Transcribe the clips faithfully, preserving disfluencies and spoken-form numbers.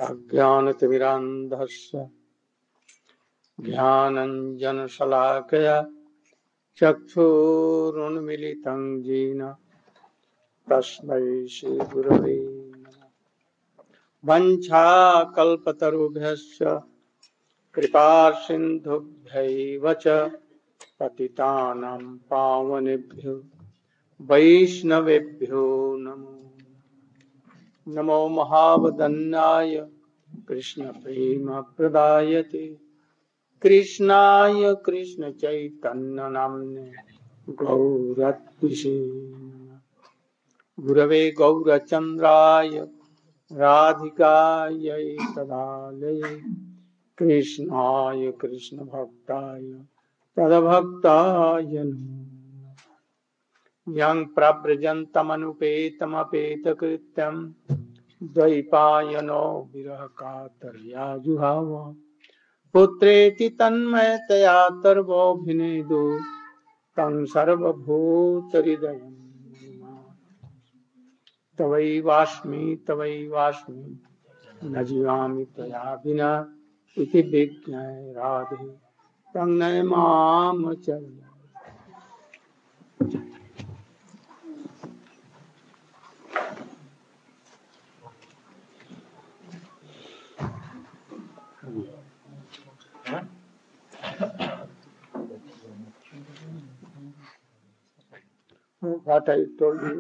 अज्ञानतिमिरान्धस्य ज्ञानञ्जनशलाकया चक्षुरुन्मिलितं येन तस्मै श्रीगुरवे नमः। वञ्चाकल्पतरुभ्यश्च कृपासिन्धुभ्यैव च पतितानां पावनेभ्यो वैष्णवेभ्यो नमो नमो महावदन्याय कृष्णप्रेमप्रदायते कृष्णाय कृष्णचैतन्यनाम्ने गौरत्विषे नमः। गुरवे गौरचन्द्राय राधिकायै तदालये कृष्णाय कृष्णभक्ताय तदभक्ताय नमो यं प्रव्रजन्तमनुपेतमपेतकृत्यं द्वैपायनो विरहकातर्या जुहाव पुत्रेति तन्मयतया तर्वोऽभिनेदो तं सर्वभूतहृदयं तवैवास्मि तवैवास्मि न जीवामि त्वया विना इति विज्ञाय राधे तं नयमामचर्य। What I told you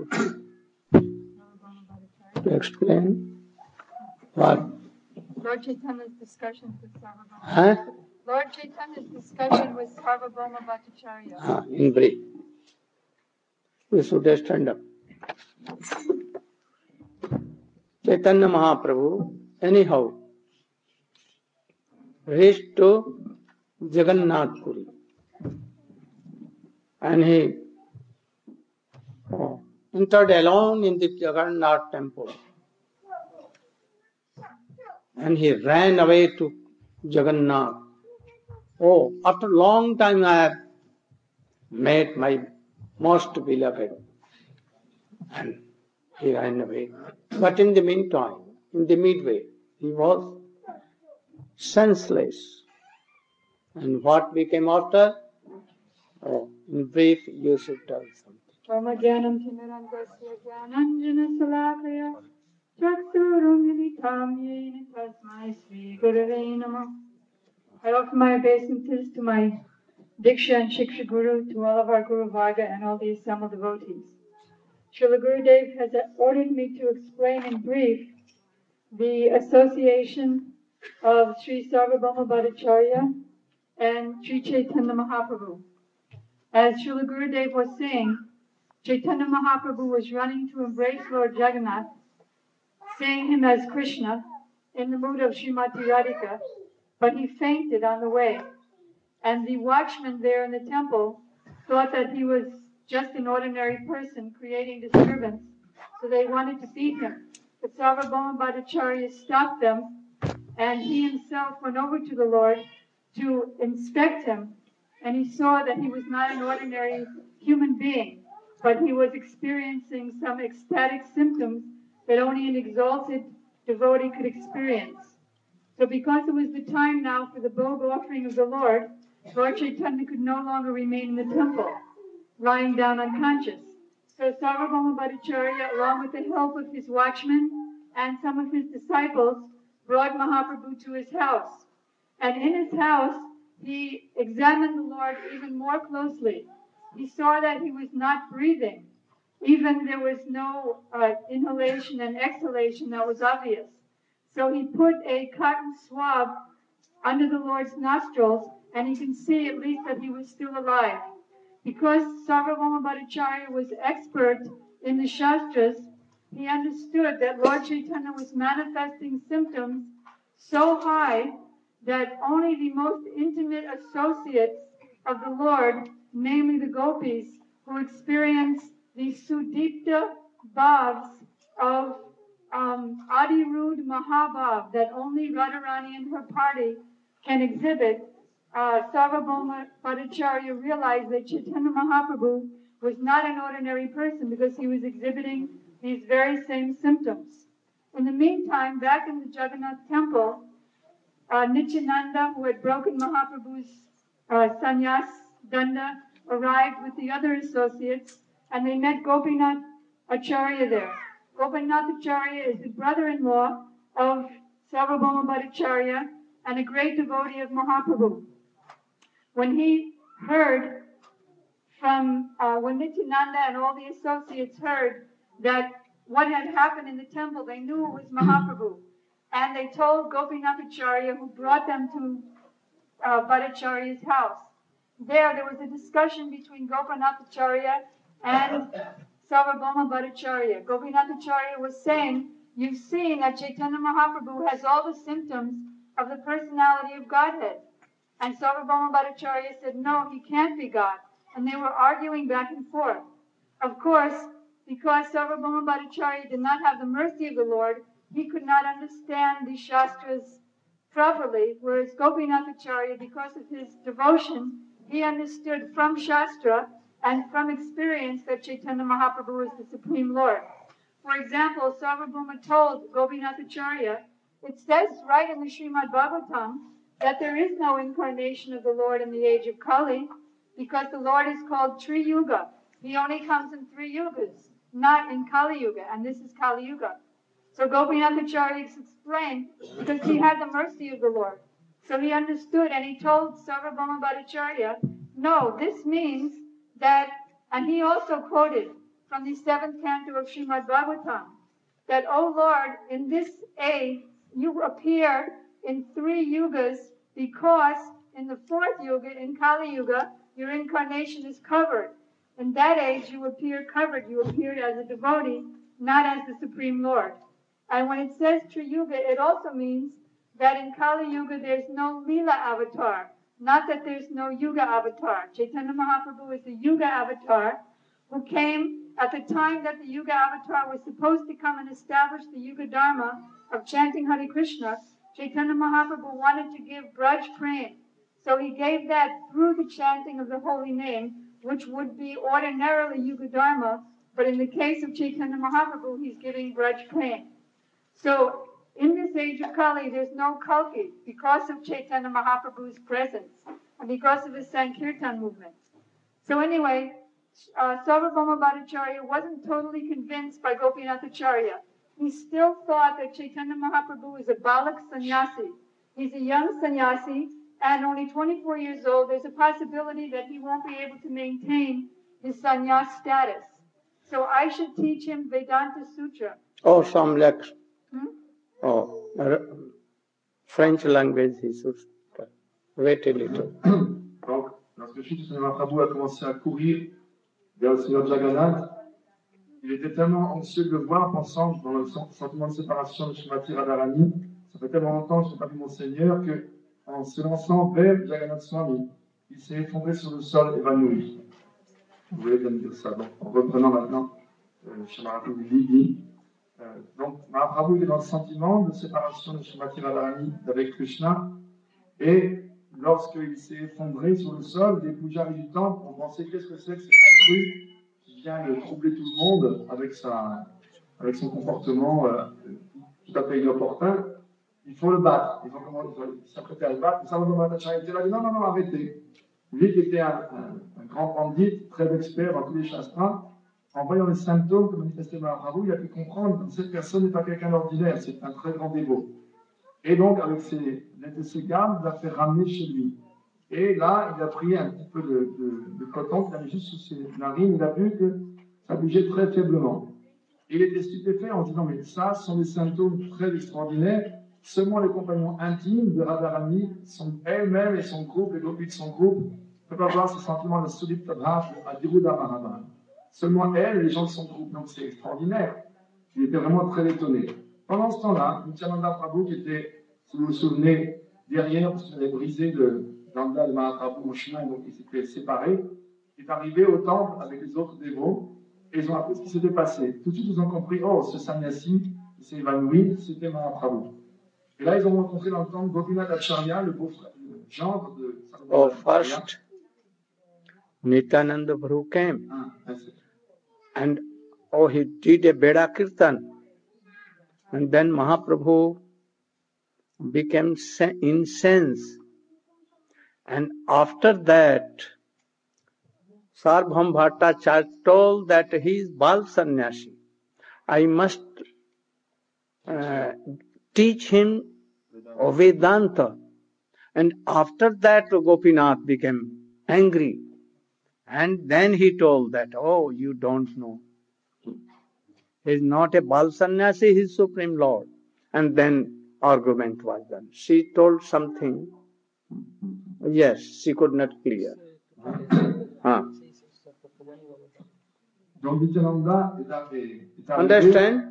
to explain what? Lord Chaitanya's discussion with Sarvabhauma. Huh? Lord Chaitanya's discussion with Sarvabhauma Bhattacharya. Ah, in brief. We should stand up. Chaitanya Mahaprabhu, anyhow, reached to Jagannath Puri. And he oh, entered alone in the Jagannath temple. And he ran away to Jagannath. Oh, after a long time I have met my most beloved. And he ran away. But in the meantime, in the midway, he was senseless. And what became after? Oh, in brief, you should tell something. Brahmagyanam Timirandasya Gyananjana Salakaya Chaksurumilitam Yena Tasmai Sri Gurave Namah. I offer my obeisances to my Diksha and Shiksha Guru, to all of our Guru Varga and all the assembled devotees. Srila Gurudev has ordered me to explain in brief the association of Sri Sarvabhauma Bhattacharya and Sri Chaitanya Mahaprabhu. As Srila Gurudev was saying, Chaitanya Mahaprabhu was running to embrace Lord Jagannath, seeing him as Krishna in the mood of Srimati Radhika, but he fainted on the way. And the watchmen there in the temple thought that he was just an ordinary person creating disturbance, so they wanted to beat him. But Sarvabhauma Bhattacharya stopped them, and he himself went over to the Lord to inspect him, and he saw that he was not an ordinary human being, but he was experiencing some ecstatic symptoms that only an exalted devotee could experience. So because it was the time now for the bhog offering of the Lord, Lord Chaitanya could no longer remain in the temple, lying down unconscious. So Sarvabhauma Bhattacharya, along with the help of his watchmen and some of his disciples, brought Mahaprabhu to his house. And in his house, he examined the Lord even more closely. He saw that he was not breathing. Even there was no uh, inhalation and exhalation that was obvious. So he put a cotton swab under the Lord's nostrils, and he can see at least that he was still alive. Because Sarvabhauma Bhattacharya was expert in the Shastras, he understood that Lord Chaitanya was manifesting symptoms so high that only the most intimate associates of the Lord, namely the gopis, who experience the Sudipta bhavs of um, Adirud Mahabhav that only Radharani and her party can exhibit, uh, Sarvabhauma Bhattacharya realized that Chaitanya Mahaprabhu was not an ordinary person because he was exhibiting these very same symptoms. In the meantime, back in the Jagannath temple, uh, Nityananda, who had broken Mahaprabhu's uh, sannyas danda, arrived with the other associates, and they met Gopinath Acharya there. Gopinath Acharya is the brother-in-law of Sarvabhauma Bhattacharya and a great devotee of Mahaprabhu. When he heard from, uh, when Nityananda and all the associates heard that what had happened in the temple, they knew it was Mahaprabhu. And they told Gopinath Acharya, who brought them to uh, Bhattacharya's house. There, there was a discussion between Gopinath Acharya and Sarvabhauma Bhattacharya. Gopinath Acharya was saying, you've seen that Chaitanya Mahaprabhu has all the symptoms of the personality of Godhead. And Sarvabhauma Bhattacharya said, no, he can't be God. And they were arguing back and forth. Of course, because Sarvabhauma Bhattacharya did not have the mercy of the Lord, he could not understand the Shastras properly, whereas Gopinath Acharya, because of his devotion, he understood from Shastra and from experience that Chaitanya Mahaprabhu is the Supreme Lord. For example, Sarvabhauma told Gopinath Acharya, it says right in the Srimad Bhagavatam that there is no incarnation of the Lord in the age of Kali, because the Lord is called Tri Yuga. He only comes in three yugas, not in Kali Yuga, and this is Kali Yuga. So Gopinath Acharya explained, because he had the mercy of the Lord. So he understood, and he told Sarvabhauma Bhattacharya, no, this means that, and he also quoted from the seventh canto of Srimad Bhagavatam, that, O Lord, in this age you appear in three yugas, because in the fourth yuga, in Kali Yuga, your incarnation is covered. In that age you appear covered, you appeared as a devotee, not as the Supreme Lord. And when it says Tri Yuga, it also means that in Kali Yuga there's no Leela avatar, not that there's no Yuga avatar. Chaitanya Mahaprabhu is the Yuga avatar who came at the time that the Yuga avatar was supposed to come and establish the Yuga Dharma of chanting Hare Krishna. Chaitanya Mahaprabhu wanted to give Braj Prem. So he gave that through the chanting of the holy name, which would be ordinarily Yuga Dharma, but in the case of Chaitanya Mahaprabhu, he's giving Braj Prem. So, in this age of Kali, there's no Kalki because of Chaitanya Mahaprabhu's presence and because of his Sankirtan movement. So anyway, uh, Sarvabhauma Bhattacharya wasn't totally convinced by Gopinath Acharya. He still thought that Chaitanya Mahaprabhu is a Balak sannyasi. He's a young sannyasi and only twenty-four years old. There's a possibility that he won't be able to maintain his sannyas status. So I should teach him Vedanta Sutra. Or some like Hmm? oh, uh, French language he should wait a little. Donc, lorsque Chaitanya Mahaprabhu a commencé à courir vers le Seigneur Jagannath, il était tellement anxieux de le voir, pensant dans le sentiment de séparation de Srimati Radharani. Ça fait tellement longtemps que je n'ai pas vu mon Seigneur que, en se lançant vers Jagannath Swami, il s'est effondré sur le sol évanoui. Vous voulez bien me dire ça. Donc, en reprenant maintenant, euh, Shri Mahaprabhu dit, euh, donc Mahaprabhu était dans le sentiment de séparation de Srimati Radharani avec Krishna, et lorsqu'il s'est effondré sur le sol, les pujaris du temple ont pensé qu'est-ce que c'est que cet intrus qui vient de troubler tout le monde avec, sa, avec son comportement euh, tout à fait inopportun. Il faut le battre. Il faut, faut s'apprêter à le battre. Sarvabhauma Bhattacharya était là, dit non, non, non, arrêtez. Lui qui était un, un, un grand pandit, très expert dans tous les shastras, en voyant les symptômes que manifestait Mahaprabhu, il a pu comprendre que cette personne n'est pas quelqu'un d'ordinaire, c'est un très grand dévot. Et donc, avec ses, ses gardes, il l'a fait ramener chez lui. Et là, il a pris un petit peu de, de, de coton qu'il a mis juste sous ses narines. Il a vu que ça bougeait très faiblement. Et il était stupéfait en se disant, mais ça, ce sont des symptômes très extraordinaires. Seulement les compagnons intimes de Radharani, sont elles-mêmes et son groupe, les gopis de son groupe, ne peuvent pas avoir ce sentiment de Sudipta Bhav à Diruda Mahaman. Seulement elles, les gens de son groupe. Donc c'est extraordinaire. Il était vraiment très étonné. Pendant ce temps-là, Nityananda Prabhu, qui était, si vous vous souvenez, derrière, parce qu'il avait brisé le danda de Mahaprabhu au chemin, donc il s'était séparé, est arrivé au temple avec les autres dévots, et ils ont appris ce qui s'était passé. Tout de suite, ils ont compris, oh, ce sannyasi, il s'est évanoui, c'était Mahaprabhu. Et là, ils ont rencontré dans le temple Gopinath Acharya, le beau-frère, le gendre de Oh, first, Nityananda Prabhu came. Ah, and oh, he did a Veda Kirtan. And then Mahaprabhu became incensed. And after that, Sarvabhauma Bhattacharya told that he is Bal Sannyasi. I must uh, teach him Vedanta. And after that, Gopinath became angry. And then he told that, oh, you don't know. He is not a Bal Sannyasi, he is Supreme Lord. And then argument was done. She told something. Yes, she could not clear. Huh. Donc Nityananda est arrivé. Understand?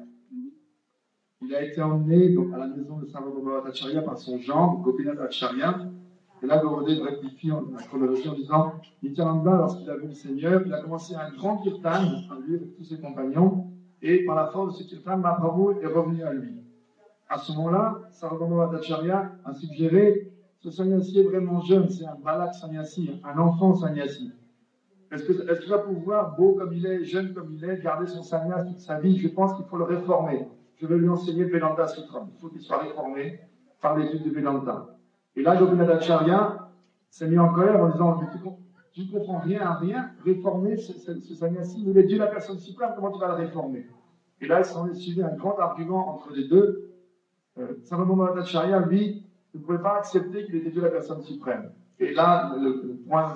Il a été emmené donc, à la maison de Sarvabhauma Bhattacharya par son gendre, Gopinath Acharya. Et là, Gurudev rectifie la chronologie en disant Nityananda, lorsqu'il a vu le Seigneur, il a commencé un grand kirtan, lui avec tous ses compagnons, et par la force de ce kirtan, Mahaprabhu est revenu à lui. À ce moment-là, Sarvabhauma Bhattacharya a suggéré ce sannyasi est vraiment jeune, c'est un balak sannyasi, un enfant sannyasi. Est-ce que, est-ce qu'il va pouvoir, beau comme il est, jeune comme il est, garder son sannyas toute sa vie? Je pense qu'il faut le réformer. Je vais lui enseigner le Vedanta Sutra. Il faut qu'il soit réformé par l'étude du Vedanta. Et là, Gopinath Acharya s'est mis en colère en disant tu ne comprends rien à rien, réformer ce, ce, ce sannyasi, il est Dieu la personne suprême, comment tu vas le réformer? Et là, il s'en est suivi un grand argument entre les deux. Euh, Sarvabhauma Bhattacharya, lui, ne pouvait pas accepter qu'il était Dieu la personne suprême. Et là, le, le point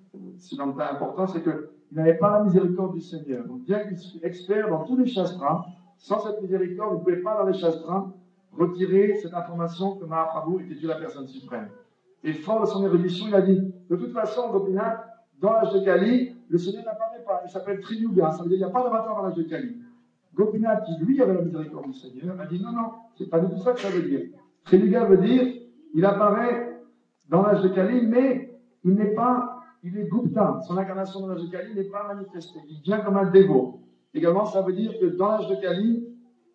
si important, c'est qu'il n'avait pas la miséricorde du Seigneur. Donc, bien qu'il soit expert dans tous les shastras, sans cette miséricorde, il ne pouvait pas, dans les shastras, retirer cette information que Mahaprabhu était Dieu la personne suprême. Et fort de son érudition, il a dit, de toute façon, Gopinath, dans l'âge de Kali, le Seigneur n'apparaît pas. Il s'appelle Triyuga, ça veut dire qu'il n'y a pas d'avatar dans l'âge de Kali. Gopinath, qui lui avait la miséricorde du Seigneur, a dit non, non, c'est pas du tout ça que ça veut dire. Triyuga veut dire, il apparaît dans l'âge de Kali, mais il n'est pas, il est Gupta. Son incarnation dans l'âge de Kali n'est pas manifestée. Il vient comme un dévot. Également, ça veut dire que dans l'âge de Kali,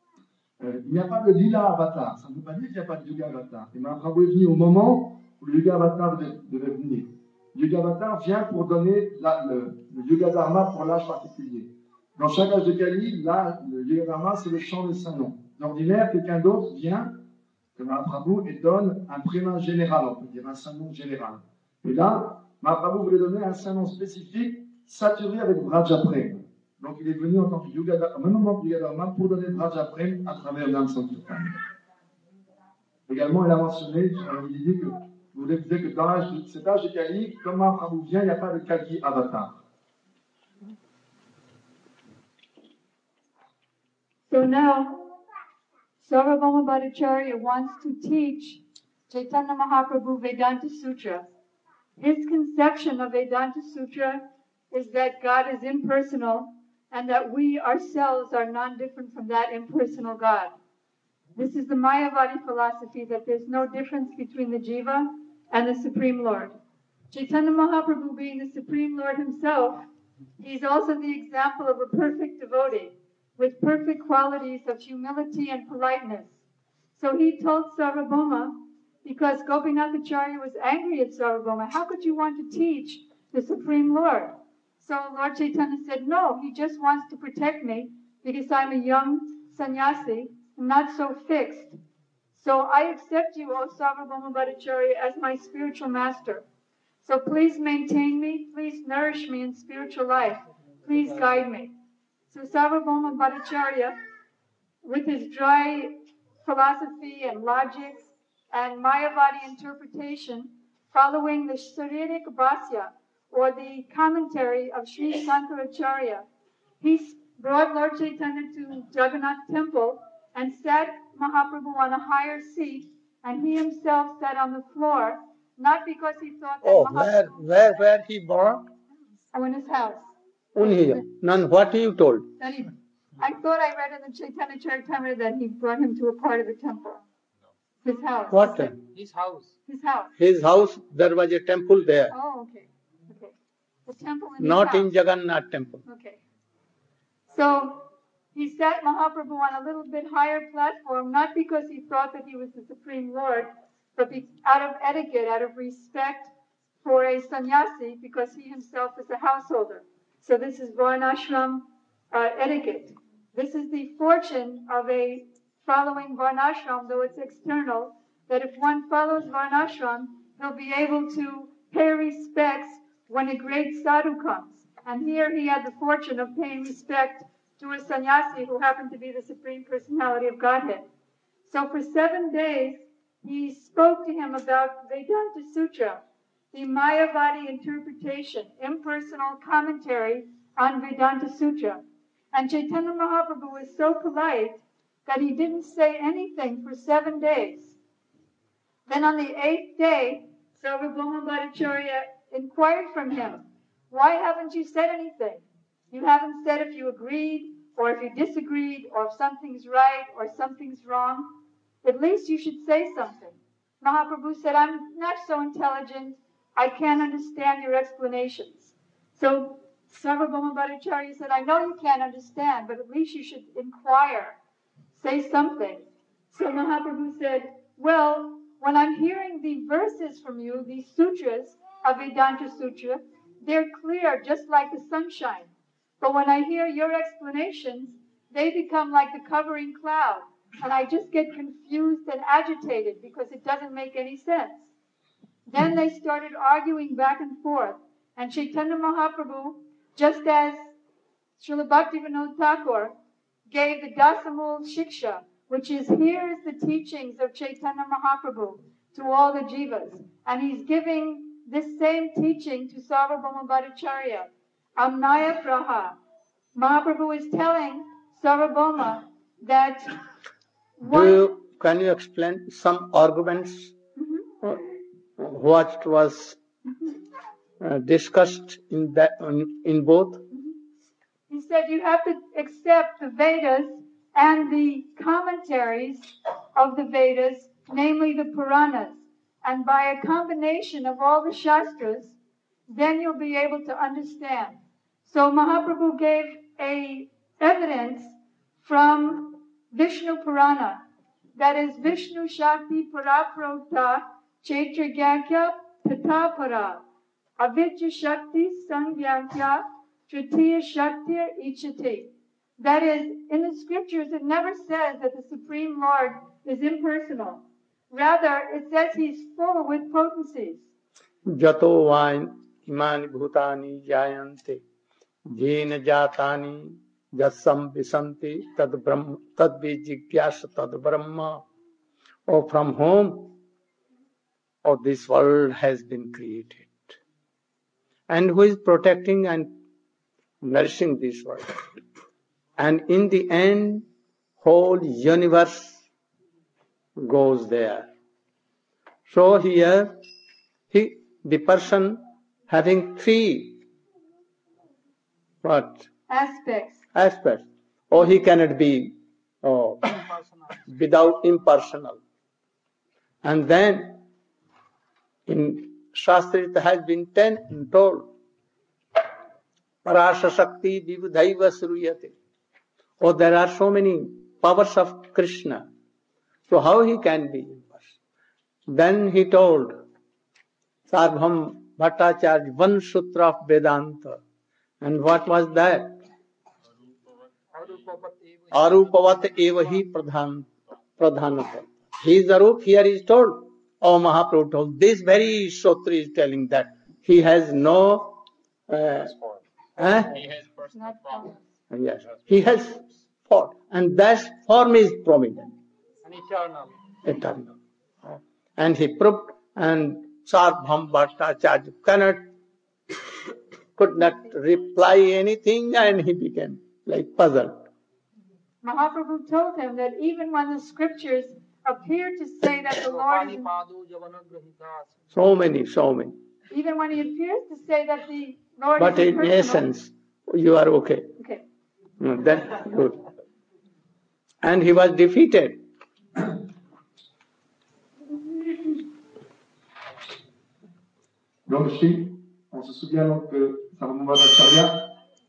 euh, il n'y a pas de lila avatar. Ça ne veut pas dire qu'il n'y a pas de yoga avatar. Et Mahaprabhu est venu au moment où le yoga avatar devait, devait venir. Le yoga avatar vient pour donner la, le, le yoga dharma pour l'âge particulier. Dans chaque âge de Kali, là, le yoga dharma, c'est le chant des saints noms. D'ordinaire, quelqu'un d'autre vient, que Mahaprabhu, et donne un prénom général, on peut dire, un saint nom général. Et là, Mahaprabhu voulait donner un saint nom spécifique, saturé avec Vrajaprem. Donc il est venu en tant que yoga dharma, même en tant que yoga dharma, pour donner Vrajaprem à travers l'âme sanctifiée. Également, il a mentionné, il dit que vous voulez dire que dans cet âge de Kali, comme Mahaprabhu vient, il n'y a pas de Kalki avatar. So now, Sarvabhauma Bhattacharya wants to teach Chaitanya Mahaprabhu Vedanta Sutra. His conception of Vedanta Sutra is that God is impersonal and that we ourselves are non-different from that impersonal God. This is the Mayavadi philosophy that there's no difference between the Jiva and the Supreme Lord. Chaitanya Mahaprabhu being the Supreme Lord himself, he's also the example of a perfect devotee with perfect qualities of humility and politeness. So he told Sarvabhauma, because Gopinath Acharya was angry at Sarvabhauma, how could you want to teach the Supreme Lord? So Lord Chaitanya said, no, he just wants to protect me because I'm a young sannyasi, not so fixed. So I accept you, O Sarvabhauma Bhattacharya, as my spiritual master. So please maintain me, please nourish me in spiritual life, please guide me. So Sarvabhauma Bhattacharya, with his dry philosophy and logic and Mayavadi interpretation, following the Sharirik Bhasya, or the commentary of Sri Sankaracharya, he brought Lord Chaitanya to Jagannath Temple and sat Mahaprabhu on a higher seat, and he himself sat on the floor, not because he thought that Oh, Mahaprabhu... where, where, where he born? Oh, in his house. In here. None, what you told? That he, I thought I read in the Chaitanya Charitamrita that he brought him to a part of the temple. His house. What? His house. His house. His house, there was a temple there. Oh, okay. Okay. The temple in his Not house. in Jagannath temple. Okay. So he sat Mahaprabhu on a little bit higher platform, not because he thought that he was the Supreme Lord, but be, out of etiquette, out of respect for a sannyasi, because he himself is a householder. So this is Varnashram uh, etiquette. This is the fortune of a following Varnashram, though it's external, that if one follows Varnashram, he'll be able to pay respects when a great sadhu comes. And here he had the fortune of paying respect to a sannyasi who happened to be the Supreme Personality of Godhead. So for seven days, he spoke to him about Vedanta Sutra, the Mayavadi interpretation, impersonal commentary on Vedanta Sutra. And Chaitanya Mahaprabhu was so polite that he didn't say anything for seven days. Then on the eighth day, Sarvabhauma Bhattacharya inquired from him, "Why haven't you said anything? You haven't said if you agreed, or if you disagreed, or if something's right, or something's wrong. At least you should say something." Mahaprabhu said, "I'm not so intelligent. I can't understand your explanations." So Sarvabhauma Bhattacharya said, "I know you can't understand, but at least you should inquire. Say something." So Mahaprabhu said, "Well, when I'm hearing the verses from you, the sutras of Vedanta Sutra, they're clear just like the sunshine. But when I hear your explanations, they become like the covering cloud, and I just get confused and agitated because it doesn't make any sense." Then they started arguing back and forth, and Chaitanya Mahaprabhu, just as Srila Bhaktivinoda Thakur gave the Dasamul Shiksha, which is, here is the teachings of Chaitanya Mahaprabhu to all the jivas. And he's giving this same teaching to Sarvabhauma Bhattacharya, Amnaya Praha. Mahaprabhu is telling Sarvabhauma that Do you, can you explain some arguments mm-hmm. uh, what was uh, discussed in that in, in both? He said you have to accept the Vedas and the commentaries of the Vedas, namely the Puranas. And by a combination of all the Shastras, then you'll be able to understand. So Mahaprabhu gave a evidence from Vishnu Purana, that is Vishnu Shakti Paraprota Chaitragyakya Tatapara Avidya Shakti Sangyakya Tritiya Shaktir Ichati. That is, in the scriptures, it never says that the Supreme Lord is impersonal. Rather, it says he's full with potencies. Jato vain imani bhutani jayante jena jatani jasam visanti tad brahma tad vijighyasa tad brahma. Or from whom or this world has been created, and who is protecting and nourishing this world. And in the end, whole universe goes there. So here, he, the person having three what Aspects. aspects, or he cannot be oh, without impersonal. And then in Shastra it has been ten told. Parasha Shakti Vivudhaiva Suruyate. Oh, there are so many powers of Krishna. So how he can be impersonal? Then he told Sarvabhauma Bhattacharya one sutra of Vedanta. And what was that? Arupavat evahi pradhan pradhanata. He is Arup, here is told. Oh, Mahaprabhu told. This very sutra is telling that he has no uh, eh? He has personal problems. Yes, he has form, and that form is prominent. And eternal. Eternal. And he proved, and Sarvabhauma Bhattacharya cannot, could not reply anything, and he became like puzzled. Mahaprabhu told him that even when the scriptures appear to say that the Lord is, So many, so many. even when he appears to say that the Lord But is in impersonal, essence, you are okay. okay. Mm, that's good. And he was defeated. Donc, ici, on se souvient donc que Sarvabhauma Bhattacharya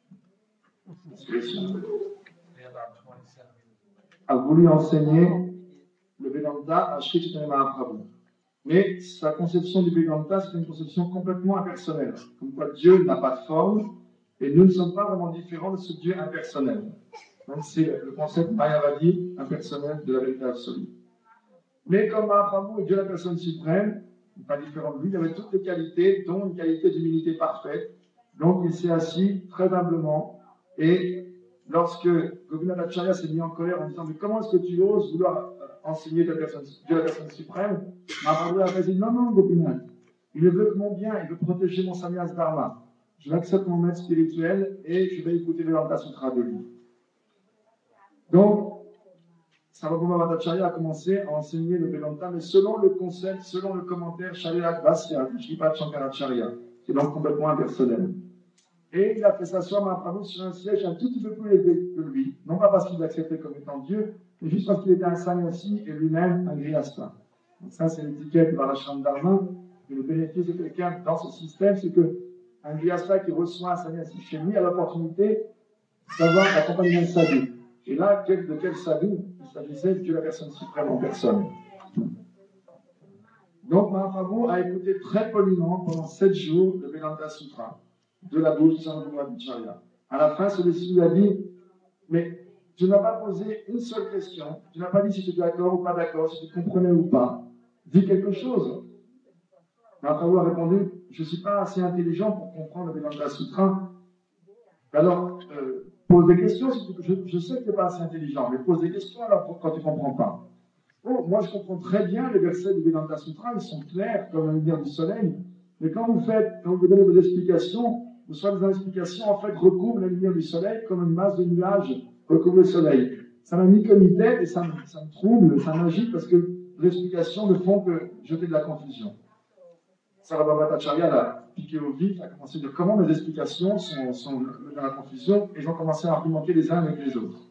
a voulu enseigner le Vedanta à Sri Chaitanya Mahaprabhu. Mais sa conception du Vedanta, c'est une conception complètement impersonnelle. Comme quoi Dieu n'a pas de forme et nous ne sommes pas vraiment différents de ce Dieu impersonnel. Donc c'est le concept Mayavadi impersonnel de la vérité absolue. Mais comme Mahaprabhu est Dieu la personne suprême, pas différent de lui, il avait toutes les qualités, dont une qualité d'humilité parfaite. Donc il s'est assis très humblement et lorsque Gopinathacharya s'est mis en colère en disant « Mais comment est-ce que tu oses vouloir enseigner ta personne, Dieu la personne suprême ?» Mahaprabhu a dit « Non, non, Gopinath, il ne veut que mon bien, il veut protéger mon sannyas dharma. Je l'accepte mon maître spirituel et je vais écouter Vedanta Sutra de lui. » Donc, Sarvabhauma Bhattacharya a commencé à enseigner le Vedanta, mais selon le concept, selon le commentaire Shariat Vasya, Shripad Shankaracharya, qui est donc complètement impersonnel. Et il a fait s'asseoir Mahaprabhu sur un siège un tout petit peu plus élevé que lui, non pas parce qu'il l'acceptait comme étant Dieu, mais juste parce qu'il était un sannyasi et lui-même un grihastha. Donc ça, c'est l'étiquette de Varashram Dharma. Et le bénéfice de quelqu'un dans ce système, c'est qu'un grihastha qui reçoit un sannyasi chez lui a l'opportunité d'avoir l'accompagnement de sadhu. Et là, quel, de quel sadhu il s'agissait de Dieu la personne suprême en personne. Donc Mahaprabhu a écouté très poliment pendant sept jours le Vedanta Sutra de la bouche de Sarvabhauma Bhattacharya. À la fin, celui-ci lui a dit « Mais tu n'as pas posé une seule question, tu n'as pas dit si tu étais d'accord ou pas d'accord, si tu comprenais ou pas. Dis quelque chose. » Mahaprabhu a répondu « Je ne suis pas assez intelligent pour comprendre le Vedanta Sutra. » Alors, euh, pose des questions, je, je sais que tu n'es pas assez intelligent, mais pose des questions alors quand tu ne comprends pas. Oh, moi, je comprends très bien les versets du Vedanta Sutra, ils sont clairs comme la lumière du soleil, mais quand vous faites, quand vous donnez vos explications, vos soi-disant explications, en fait, recouvrent la lumière du soleil comme une masse de nuages recouvre le soleil. Ça m'a mis comme une tête et ça me, ça me trouble, ça m'agite parce que les explications ne font que jeter de la confusion. Sarvabhauma Bhattacharya l'a piqué au vif, a commencé à dire comment mes explications sont, sont dans la confusion, et ils ont commencé à argumenter les uns avec les autres.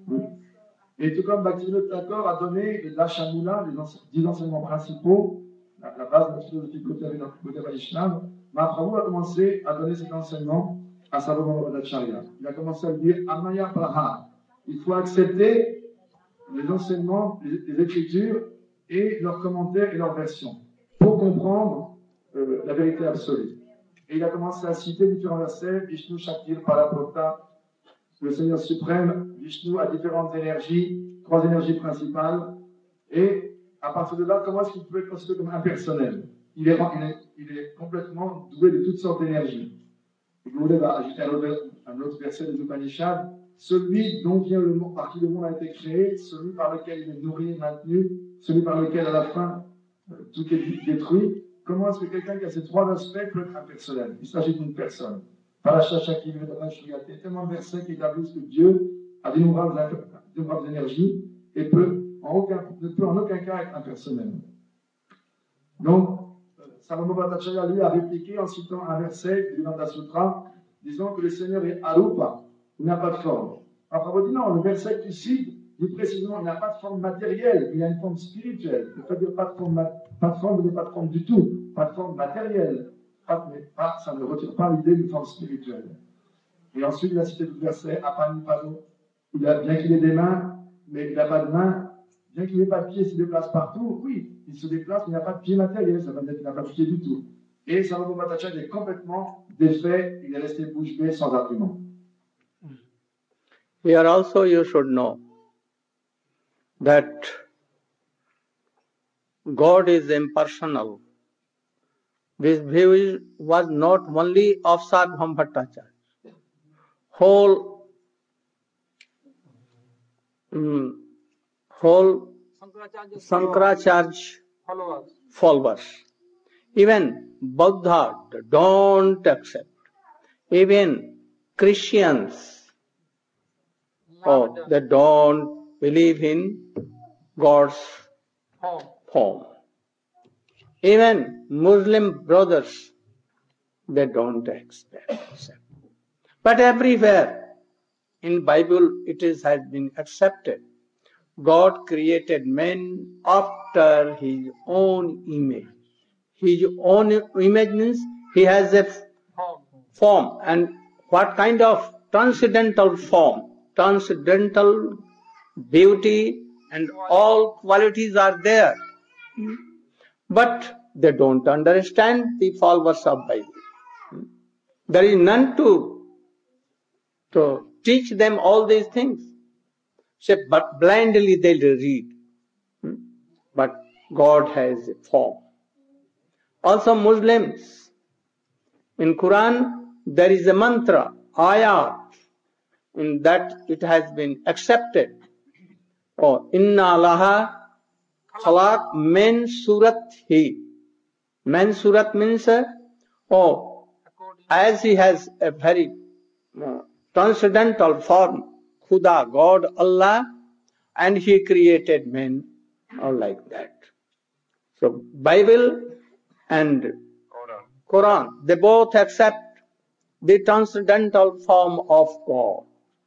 Et tout comme Bhaktivinoda Thakur a donné l'Ashamula, les dix enseignements principaux, la, la base de la philosophie Gaudiya Vaishnava, Mahaprabhu a commencé à donner cet enseignement à Sarvabhauma Bhattacharya. Il a commencé à lui dire Amaya Praha. Il faut accepter les enseignements, les, les écritures et leurs commentaires et leurs versions pour comprendre Euh, la vérité absolue. Et il a commencé à citer différents versets, Vishnu Shaktir Paraprota, le Seigneur suprême, Vishnu a différentes énergies, trois énergies principales, et à partir de là, comment est-ce qu'il peut être considéré comme impersonnel? il est, il, est, il est complètement doué de toutes sortes d'énergies. Vous voulez ajouter un autre, un autre verset des Upanishads, celui dont vient le monde, par qui le monde a été créé, celui par lequel il est nourri et maintenu, celui par lequel à la fin tout est détruit. Comment est-ce que quelqu'un qui a ces trois aspects peut être impersonnel? Il s'agit d'une personne. Parashashaki Vedana Shriyate, tellement de versets qui établissent que Dieu a d'innombrables énergies et peut en aucun, ne peut en aucun cas être impersonnel. Donc, Sarvabhauma Bhattacharya lui a répliqué en citant un verset du Vedanta Sutra disant que le Seigneur est Arupa, il n'a pas de forme. Après, on dit non, le verset que tu cites dit précisément qu'il n'a pas de forme matérielle, il a une forme spirituelle. Le fait de pas de forme, pas de forme, il n'est pas de forme du tout, pas de forme matérielle. Pas, mais pas, ça ne retire pas l'idée d'une forme spirituelle. Et ensuite, il a cité le verset Apanipado. Il a, bien qu'il ait des mains, mais il n'a pas de mains. Bien qu'il n'ait pas de pieds, il se déplace partout. Oui, il se déplace, mais il n'a pas de pieds matériels. Ça veut dire qu'il n'a pas de pieds du tout. Et Sarvabhauma Bhattacharya est complètement défait. Il est resté bouche bée sans argument. Here also you should know that God is impersonal. This view is, was not only of Sarvabhauma Bhattacharya. Whole, um, whole Shankaracharya followers. followers. Even Buddha don't accept. Even Christians, oh, they don't believe in God's Home. form. Even Muslim brothers, they don't accept. But everywhere in Bible it is has been accepted. God created man after his own image. His own image means he has a Home. form. And what kind of transcendental form? Transcendental beauty and all qualities are there. But they don't understand the followers of Bible. There is none to, to teach them all these things. say, but blindly they'll read. Hmm? But God has a form. Also Muslims, in Quran there is a mantra, ayat, in that it has been accepted. Oh, inna laha khalaq min surat hi. Man surat means, uh, oh, as he has a very uh, transcendental form, Khuda, God, Allah, and he created men, or like that. So Bible and Quran, they both accept the transcendental form of God.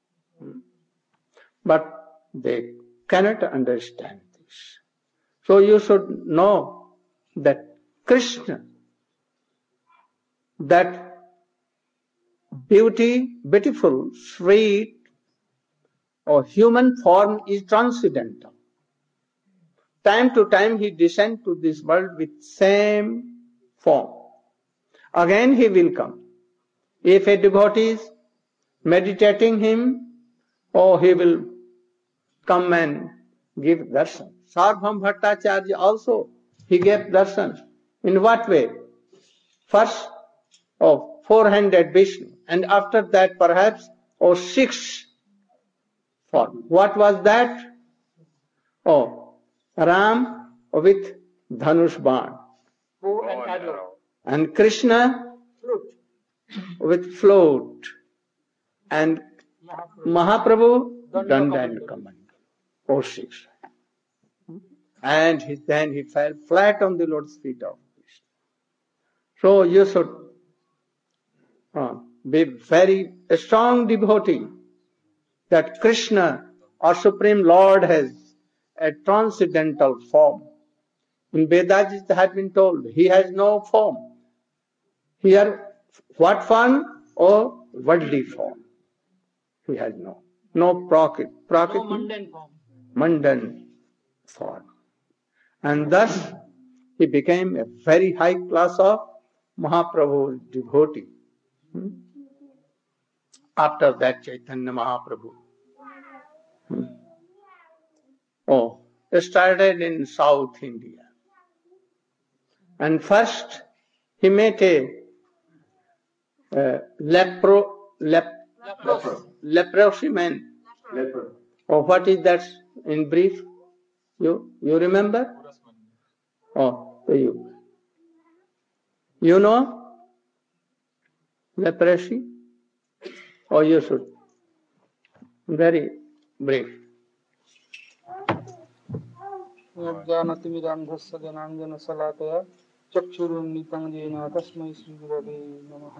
But they cannot understand this. So you should know that Krishna, that beauty, beautiful, sweet, or human form is transcendental. Time to time he descends to this world with same form. Again he will come. If a devotee is meditating him, oh, he will come and give darshan. Sarvabhauma Bhattacharya also, he gave darshan. In what way? First, oh, four-handed Vishnu, and after that perhaps, oh, six form. What was that? Oh, Ram with Dhanush Ban, Bow and arrow. and Krishna Flute. with flute, and Mahaprabhu Danda and Kaman. Oh, six. And he, then he fell flat on the Lord's feet of Krishna. So you should uh, be very a strong devotee that Krishna, our Supreme Lord, has a transcendental form. In Vedas it has been told, he has no form. Here, what form? Oh, worldly form. He has no. No prakriti. No mundane form. Mundane form. And thus, he became a very high class of Mahaprabhu's devotee. Hmm? After that, Chaitanya Mahaprabhu. Hmm. Oh, it started in South India. And first, he met a uh, lepro, lep, Leprosy. leprosy man. Leper. Oh, what is that in brief? You you remember? Oh, so you you know leprosy? Or you should very brief. ज्ञानतिमिरान्धस्य ज्ञानाञ्जनशलाकया चक्षुरुन्मिलितं येन तस्मै श्रीगुरवे नमः.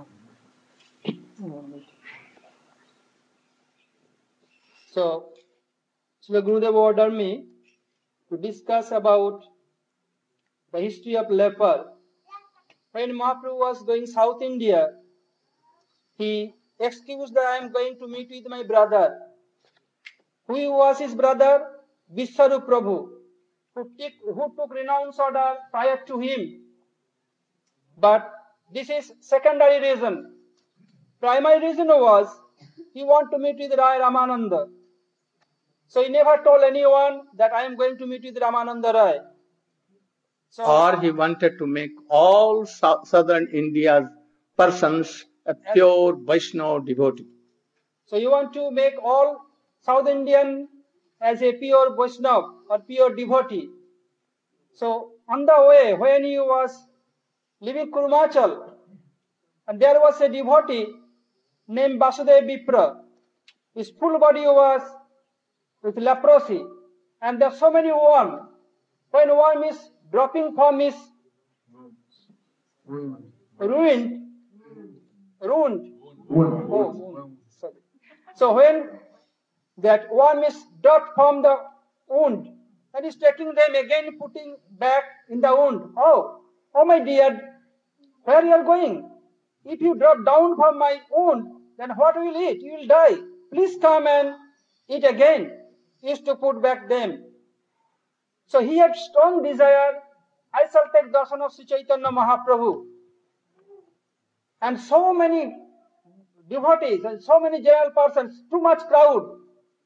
So, Srila Gurudev ordered me to discuss about the history of leper. When Mahaprabhu was going South India, he excused that I am going to meet with my brother. Who was his brother? Vishwarup Prabhu, who took, who took renounce order prior to him. But this is secondary reason. Primary reason was he wanted to meet with Rai Ramananda. So he never told anyone that I am going to meet with Ramananda Rai. So, Or he wanted to make all sou- southern India's persons a pure Vaishnava devotee. so you want to make all South Indian as a pure Vaishnava or pure devotee. So on the way, when he was leaving Kurumachal, and there was a devotee named Vasudev Vipra. His full body was with leprosy, and there are so many worms. When worm is dropping from his ruined, ruined, Wound. oh, wound, sorry. So when that worm is dropped from the wound, and is taking them again, putting back in the wound. Oh, oh my dear, where you are going? If you drop down from my wound, then what will you eat? You will die. Please come and eat again. He used to put back them. So he had strong desire. I shall take darshan of Sri Chaitanya Mahaprabhu. And so many devotees and so many general persons, too much crowd.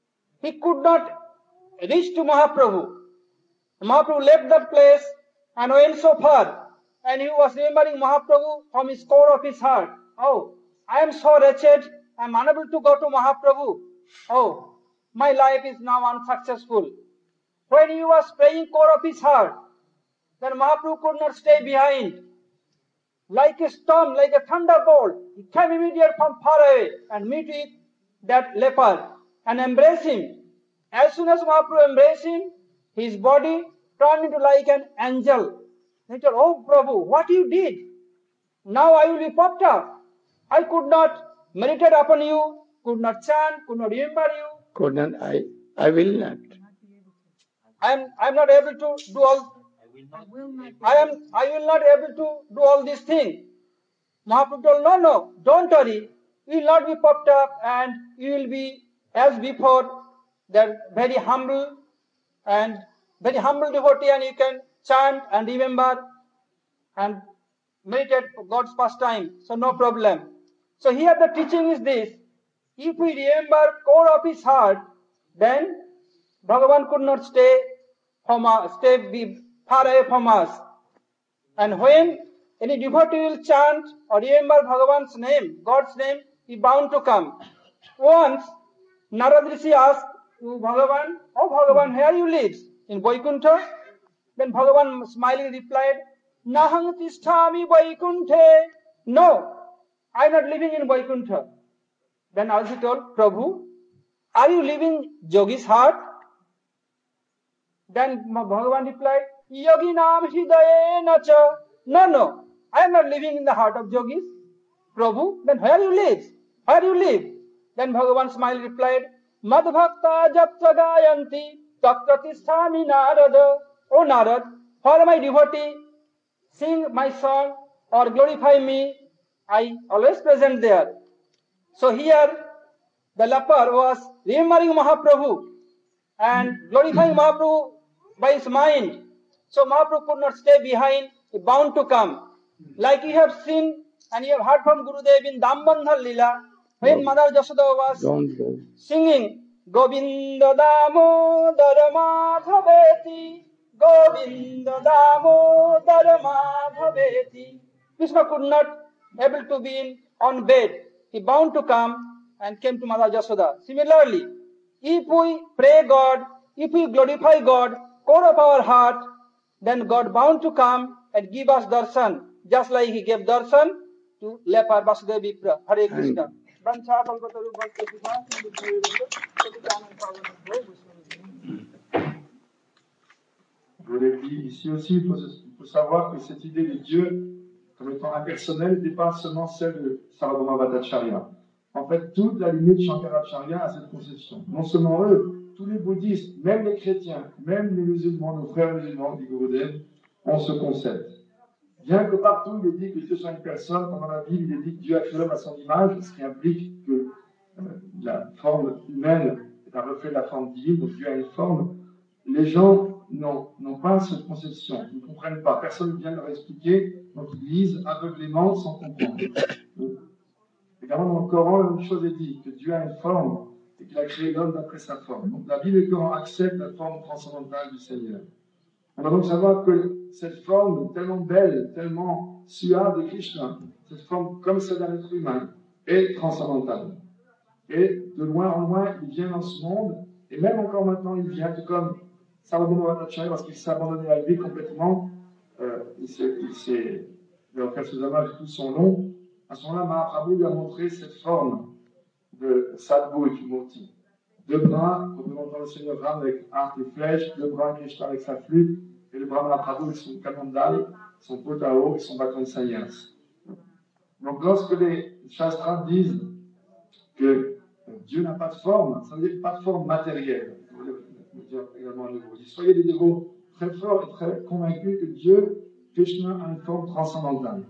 he could not reach to Mahaprabhu. Mahaprabhu left that place and went so far, and he was remembering Mahaprabhu from his core of his heart. Oh, I am so wretched, I am unable to go to Mahaprabhu. Oh, my life is now unsuccessful. When he was praying core of his heart, then Mahaprabhu could not stay behind. Like a storm, like a thunderbolt, he came immediately from far away and meet with that leper and embrace him. As soon as Mahaprabhu embraced him, his body turned into like an angel. He told, oh Prabhu, what you did? Now I will be popped up. I could not meditate upon you, could not chant, could not remember you. Could not, I, I will not. I am, I am not able to do all. I am, I will not able to do all these things. Mahaprabhu told, no, no, don't worry. You will not be popped up, and you will be as before, that very humble and very humble devotee, and you can chant and remember and meditate for God's pastime. So no problem. So here the teaching is this: if we remember core of his heart, then Bhagavan could not stay from us, stay be far away from us. And when any devotee will chant or remember Bhagavan's name, God's name, he bound to come. Once Narad Rishi asked to Bhagavan, oh Bhagavan, where you live? In Vaikuntha? Then Bhagavan smiling replied, Nahang tisthami Vaikunthe. No, I am not living in Vaikuntha. Then Arjuna told, Prabhu, are you living Yogi's heart? Then Bhagavan replied, Yogi nam hidaye nacha. No, no, I am not living in the heart of yogis. Prabhu, then where you live? Where you live? Then Bhagavan smiled replied, Madbhakta japta gayanti taktatisthami narada. O Narad, for my devotee sing my song or glorify me, I always present there. So here the leper was remembering Mahaprabhu and glorifying Mahaprabhu by his mind. So Mahaprabhu could not stay behind, he bound to come. Like you have seen and you have heard from Gurudev in Dambandhar Lila, when Mother Jasoda was Don't go. singing Govinda Damodar Madhaveti, Govinda Damodar Madhaveti. Krishna could not able to be in, on bed. He bound to come and came to Mother Jasoda. Similarly, if we pray God, if we glorify God, core of our heart, then God bound to come and give us darshan, just like he gave darshan to leper Vasudeva Vipra. Hare Krishna. Je vous l'ai dit, ici aussi, il faut, il faut savoir que cette idée de Dieu comme étant impersonnelle n'est pas seulement celle de Sarvabhauma Bhattacharya. En fait, toute la lignée de Shankaracharya a cette conception. Non seulement eux, tous les bouddhistes, même les chrétiens, même les musulmans, nos frères musulmans du Gurudev, ont ce concept. Bien que partout il est dit que Dieu soit une personne, comme dans la Bible, il est dit que Dieu a créé l'homme à son image, ce qui implique que euh, la forme humaine est un reflet de la forme divine, donc Dieu a une forme. Les gens n'ont pas cette conception, ils ne comprennent pas, personne ne vient leur expliquer, donc ils lisent aveuglément sans comprendre. Également dans le Coran, la même chose est dit, que Dieu a une forme et qu'il a créé l'homme d'après sa forme. Donc la Bible et le Coran acceptent la forme transcendantale du Seigneur. On va donc savoir que cette forme tellement belle, tellement suave de Krishna, cette forme comme celle d'un être humain, est transcendantale. Et de loin en loin, il vient dans ce monde, et même encore maintenant, il vient, tout comme Sarvabhauma Bhattacharya, parce qu'il s'est abandonné à lui complètement, euh, il s'est offert sous hommage tout son nom. À ce moment-là, Mahaprabhu lui a montré cette forme de Sadguru Murti. Deux bras représentant le Seigneur Ram avec arc et flèche, deux bras Krishna avec sa flûte, et le bras Mahaprabhu avec son kamandal, son potao et son bâton de sannyas. Donc lorsque les Shastras disent que Dieu n'a pas de forme, ça veut dire pas de forme matérielle. Soyez des dévots très forts et très convaincus que Dieu, Krishna, a une forme transcendantale.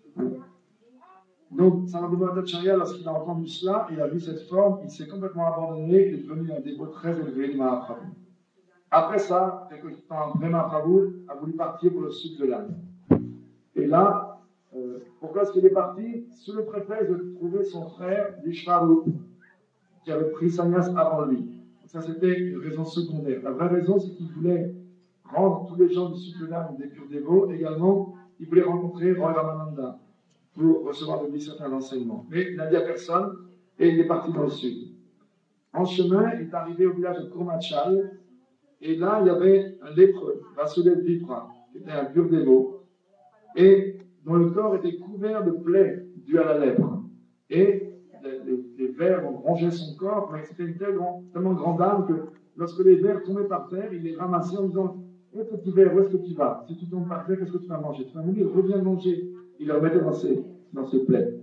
Donc, Sarvabhauma Bhattacharya, lorsqu'il a entendu cela, il a vu cette forme, il s'est complètement abandonné, il est devenu un dévot très élevé de Mahaprabhu. Après ça, quelque temps après, Mahaprabhu a voulu partir pour le sud de l'Inde. Et là, euh, pourquoi est-ce qu'il est parti? Sous le prétexte de trouver son frère Vishvarupa, qui avait pris sannyas avant lui. Ça, c'était une raison secondaire. La vraie raison, c'est qu'il voulait rendre tous les gens du Sud-Sudan des purs dévots. Également, il voulait rencontrer Roy Ramananda pour recevoir de lui certains enseignements. Mais il n'a dit à personne et il est parti dans le sud. En chemin, il est arrivé au village de Kurmachal et là, il y avait un lépreux, Vasudev Vipra, qui était un pur dévot et dont le corps était couvert de plaies dues à la lèpre. Et les, les, les vers ont rongé son corps, mais c'était une telle, tellement grande âme que lorsque les vers tombaient par terre, il les ramassait en disant « Eh petit ver, où est-ce que tu vas? Si tu tombes par terre, qu'est-ce que tu vas manger? Tu vas mourir, reviens manger. » Il les remettait dans ses, dans ses plaies.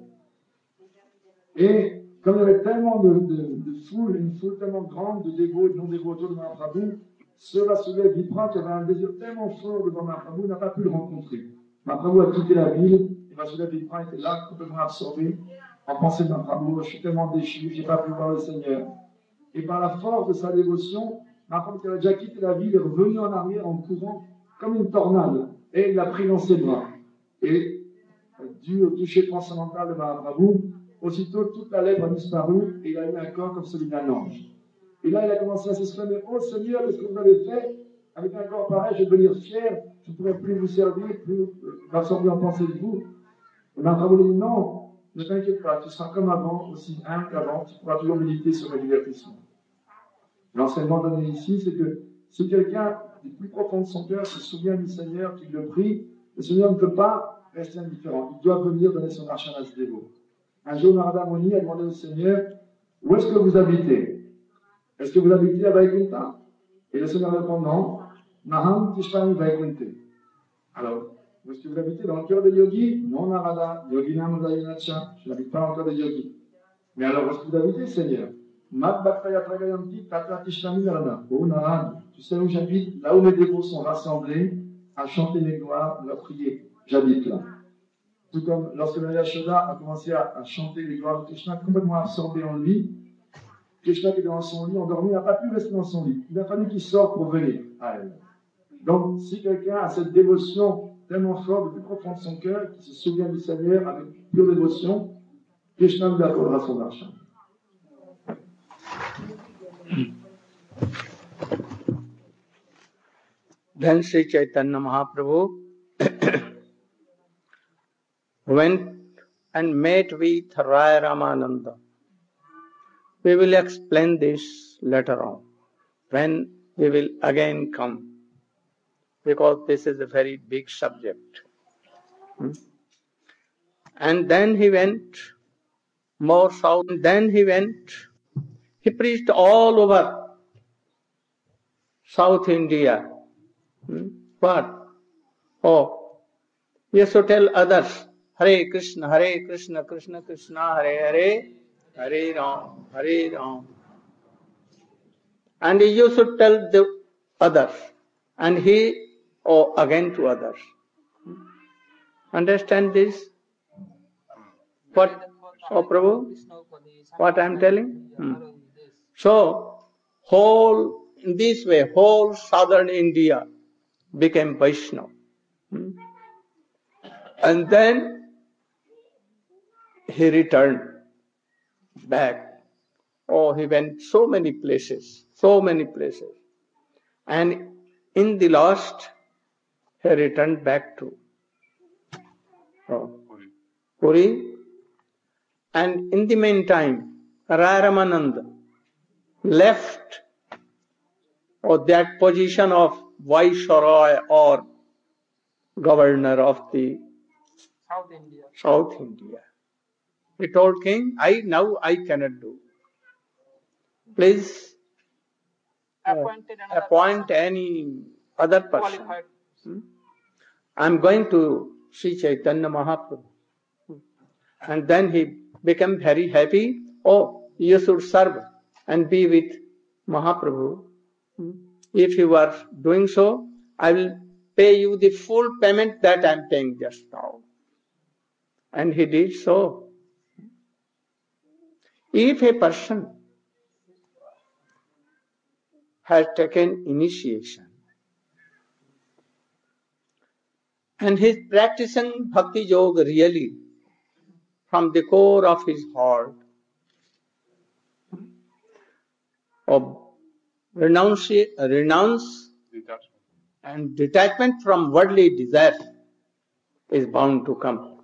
Et comme il y avait tellement de, de, de foule, une foule tellement grande de dévots et de non-dévots autour de Mahaprabhu, ce Vasudev Vipra, qui avait un désir tellement fort devant Mahaprabhu, n'a pas pu le rencontrer. Mahaprabhu a quitté la ville, et Vasudev Vipra était là, complètement absorbé, en pensée de Mahaprabhu, je suis tellement déchu, je n'ai pas pu voir le Seigneur. Et par la force de sa dévotion, Mahaprabhu, qui avait déjà quitté la ville, est revenu en arrière en courant comme une tornade, et il l'a pris dans ses bras. Et, dû au toucher transcendantal de Mahaprabhu, aussitôt toute la lèpre a disparu, et il a eu un corps comme celui d'un ange. Et là, il a commencé à s'exclamer, « Oh Seigneur, qu'est-ce que vous avez fait? Avec un corps pareil, je vais devenir fier, je ne pourrai plus vous servir, plus m'absorber en pensée de vous. » Et Mahaprabhu dit, « Non, ne t'inquiète pas, tu seras comme avant, aussi humble qu'avant, tu pourras toujours méditer sur le divertissement. » L'enseignement donné ici, c'est que si quelqu'un, du plus profond de son cœur, se souvient du Seigneur, qu'il le prie, le Seigneur ne peut pas rester indifférent. Il doit venir donner son argent à ce dévot. Un jour, Narada Muni a demandé au Seigneur, « Où est-ce que vous habitez? Est-ce que vous habitez à Vaikuntha? » Et le Seigneur répond, « Non, Naham Tishvami Vaikunte. » Alors, où est-ce que vous habitez? Dans le cœur des yogis? Non, Narada, Yoginam Udayanacha, je n'habite pas dans le cœur des yogis. Mais alors, où est-ce que vous habitez, Seigneur? Mad Bhaktaya Pragayanti Tata Tishnami Narada. Oh, Narada, tu sais où j'habite? Là où mes dévots sont rassemblés, à chanter mes gloires, à prier. J'habite là. Tout comme lorsque Yashoda a commencé à, à chanter les gloires de Krishna, complètement absorbé en lui, Krishna qui était dans son lit, endormi, n'a pas pu rester dans son lit. Il a fallu qu'il sorte pour venir à elle. Donc, si quelqu'un a cette dévotion tellement forte, du plus profond de son cœur, qui se souvient du Seigneur avec pure dévotion, Krishna lui accordera son argent. Then Sri Chaitanya Mahaprabhu went and met with Rai Ramananda. We will explain this later on, when we will again come, because this is a very big subject. Hmm? And then he went more south, and then he went, he preached all over South India. Hmm? What? Oh, he has to tell others, Hare Krishna, Hare Krishna, Krishna Krishna, Hare Hare, Hare Ram, Hare Ram. And you should tell the others, and he, oh, again to others. Understand this? What, oh Prabhu? What I am telling? Hmm. So, whole, in this way, whole southern India became Vaishnava. Hmm. And then he returned back. Oh, he went so many places, so many places. And in the last, he returned back to oh, Puri. And in the meantime, Rai Ramananda left oh, that position of Viceroy or governor of the South India. South India. He told king, I now I cannot do. Please uh, appoint person. any other person. Qualified. Hmm? I am going to Sri Chaitanya Mahaprabhu. And then he became very happy. Oh, you should serve and be with Mahaprabhu. If you are doing so, I will pay you the full payment that I am paying just now. And he did so. If a person has taken initiation and he is practicing Bhakti Yoga really from the core of his heart, or renounce, renounce Detachment. and detachment from worldly desire is bound to come.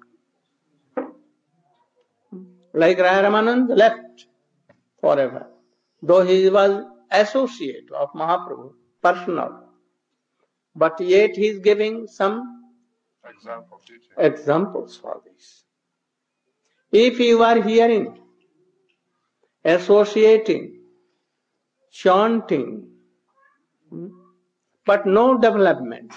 Like Raya Ramanand left forever, though he was associate of Mahaprabhu, personal, but yet he is giving some Example, teaching. examples for this. If you are hearing, associating, chanting, but no development,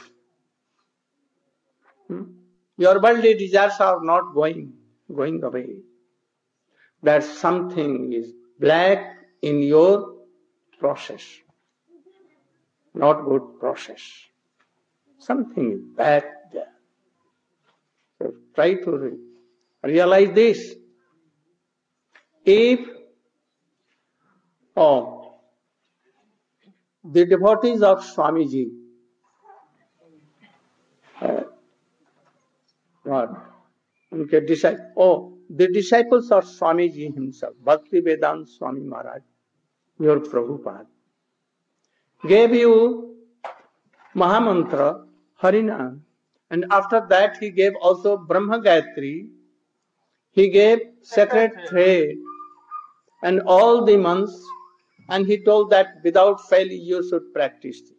your worldly desires are not going, going away, that something is black in your process, not good process. Something is bad there. So try to re- realize this. If oh, the devotees of Swamiji, uh, what? Okay, disciples, oh, the disciples of Swamiji himself, Bhakti Vedanta Swami Maharaj, your Prabhupada, gave you Mahamantra, Harina, and after that he gave also Brahma Gayatri, he gave sacred thread and all the months, and he told that without fail you should practice this.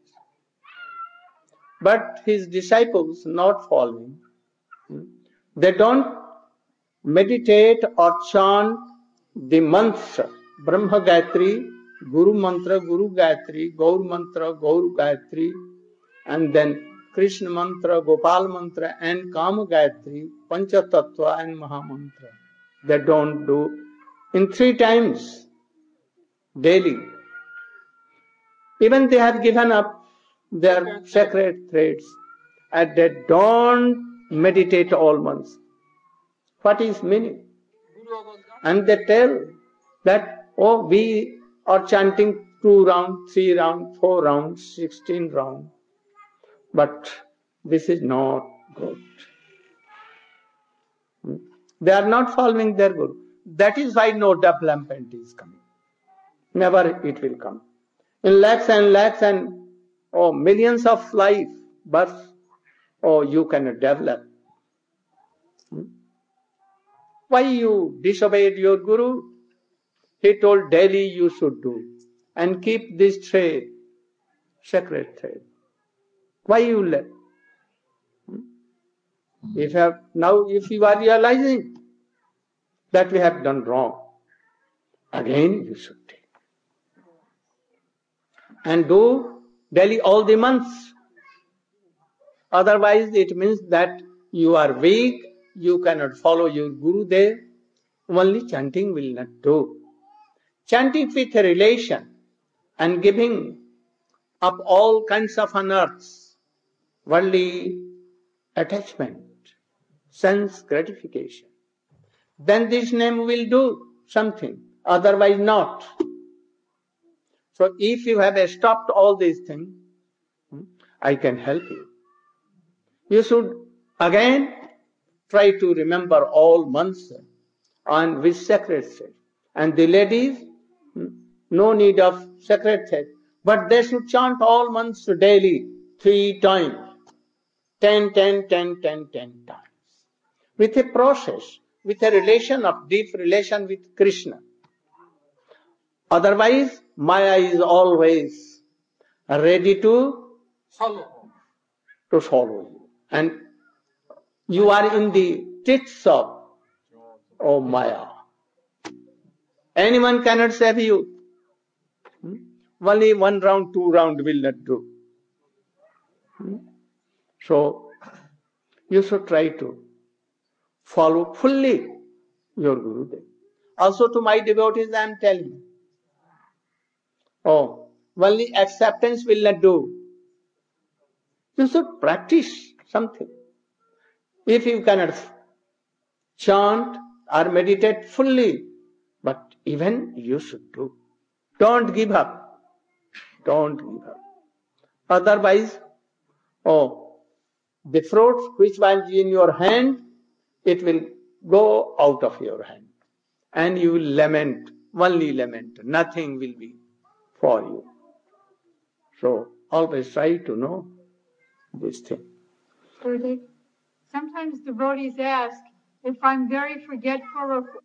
But his disciples not following, they don't meditate or chant the mantra, Brahma Gayatri, Guru Mantra, Guru Gayatri, Gaur Mantra, Gaur Gayatri, and then Krishna Mantra, Gopal Mantra, and Kama Gayatri, Pancha Tattva and Maha Mantra. They don't do in three times daily. Even they have given up their sacred threads and they don't meditate all months. What is meaning? And they tell that, oh, we are chanting two rounds, three rounds, four rounds, sixteen rounds. But this is not good. They are not following their Guru. That is why no development is coming. Never it will come. In lakhs and lakhs and oh, millions of life births, oh, you cannot develop. Why you disobeyed your Guru? He told daily you should do. And keep this thread, sacred thread. Why you left? If you have, now if you are realizing that we have done wrong, again you should take. And do daily all the months. Otherwise it means that you are weak, you cannot follow your Guru there. Only chanting will not do. Chanting with a relation and giving up all kinds of unearths, worldly attachment, sense gratification, then this name will do something, otherwise not. So if you have stopped all these things, I can help you. You should again try to remember all months and with sacred thread. And the ladies, no need of sacred thread, but they should chant all months daily, three times, ten, ten, ten, ten, ten times. With a process, with a relation of deep relation with Krishna. Otherwise, Maya is always ready to Follow. to follow you. And you are in the teeth of oh, Maya. Anyone cannot save you. Hmm? Only one round, two round will not do. Hmm? So, you should try to follow fully your Gurudev. Also to my devotees I am telling you, oh, only acceptance will not do. You should practice something. If you cannot chant or meditate fully, but even you should do. Don't give up. Don't give up. Otherwise, oh, the fruit which was in your hand, it will go out of your hand. And you will lament, only lament. Nothing will be for you. So always try to know this thing. Gurudev, sometimes devotees ask if I'm very forgetful of